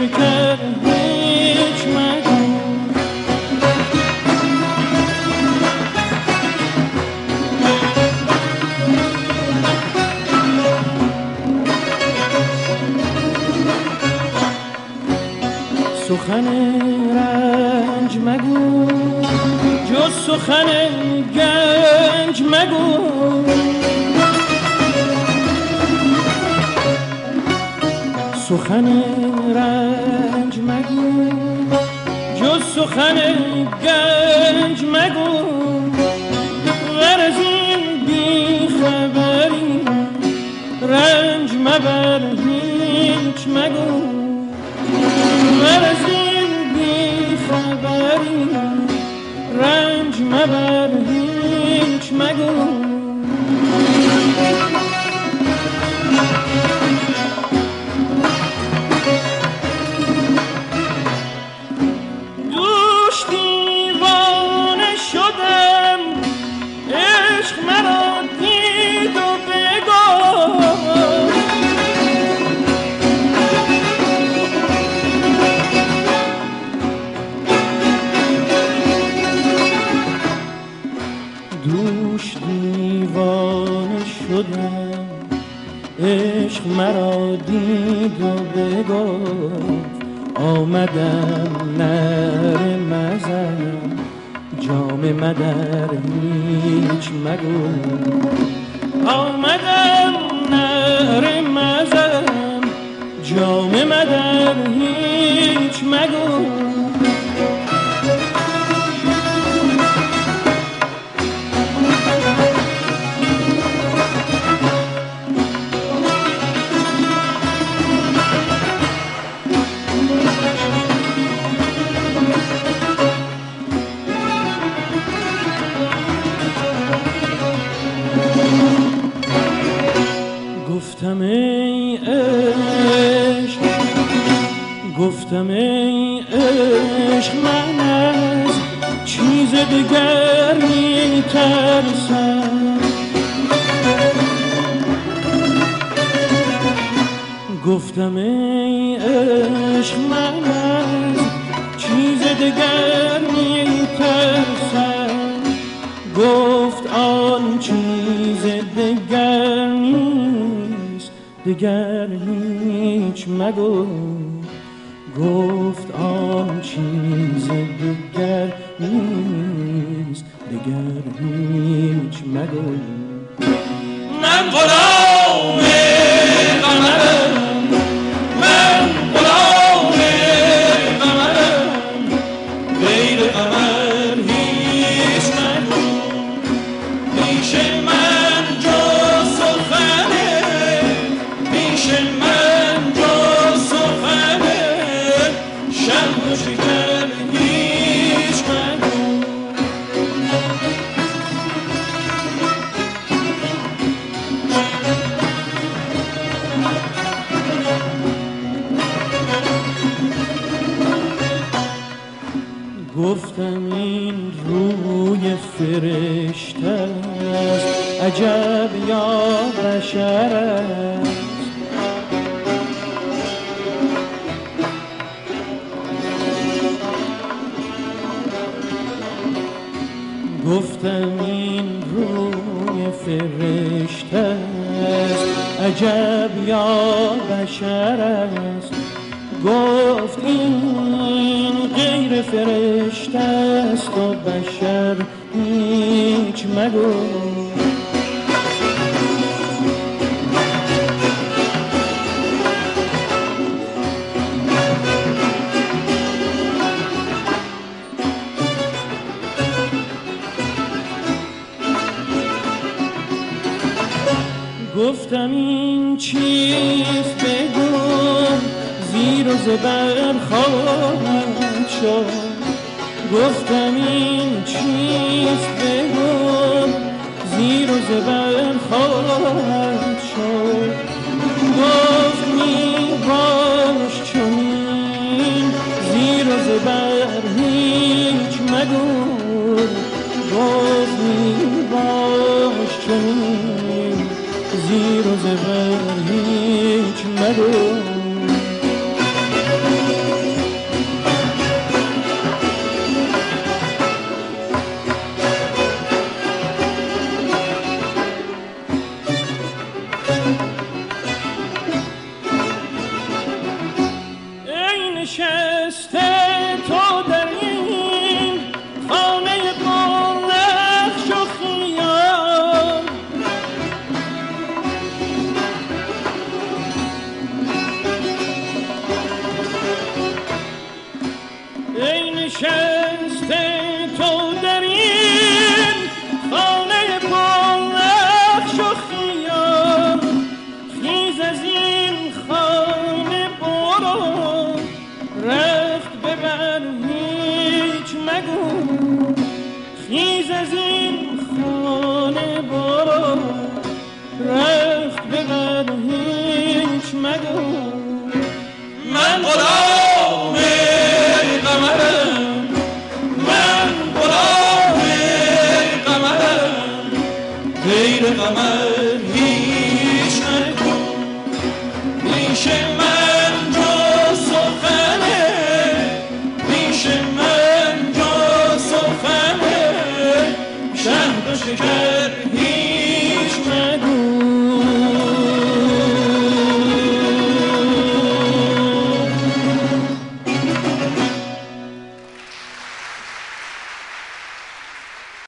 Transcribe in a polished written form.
خوشتر هیچ مگو. سخن رنج مگو جز سخن گنج مگو. سخن رنج مگو جز سخن گنج مگو. ور از این بی خبری رنج مبر هیچ مگو. ور از این بی خبری رنج مبر هیچ مگو. دوش دیوانه شدم عشق مرا دید و بگفت. دوش دیوانه شدم عشق مرا دید و بگفت. آمدم نر مزم جام مدر هیچ مگو. آمدم نر مزم جام مدر هیچ مگو. گفتم ای عشق گفتم ای عشق من از چیز دیگر می ترسم. گفتم ای عشق من از چیز دیگر می ترسم. گفت آن چیز دیگر نیست دیگر هیچ مگو. گفت آن چیز دیگر نیست دیگر هیچ مگو. من غلام قمرم من غلام قمرم غیر قمر هیچ مگو. پیش من جز سخنه پیش من جز سخنه شمع و شکر هیچ مگو. گفتم این روی فرشته است عجب یا بشر است. گفتم این روی فرشته است عجب یا بشر است. گفت این غیر فرشته است و بشر هیچ مگو. گفتم این چیست بگو زیر و زبر خواهد شد. گفتم این چیست بگو زیر و زبر خواهد شد. گفت می باش چنین زیر و زبر هیچ مگو. گفت می باش چنین زیر و زبر هیچ مگو. تو در این خانه پر نقش و خیال، ای نشسته